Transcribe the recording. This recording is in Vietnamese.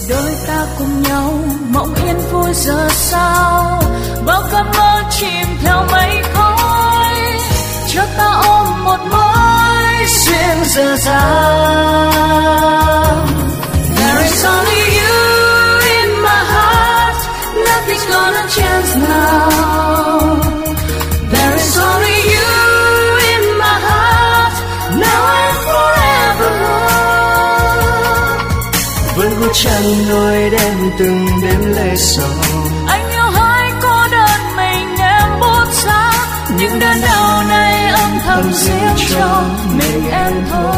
đôi ta cùng nhau mộng yên vui giờ sao, bao cơn mơ chìm theo mây khói, cho ta ôm một mối duyên dở dang. There is only you in my heart, nothing's gonna change now. There is only you in my heart, now and forever. Vẫn có trăng nổi đêm từng đêm lê sầu, anh yêu hai cô đơn mình em buốt giá, những đớn đau này âm thầm riêng cho mình em thôi.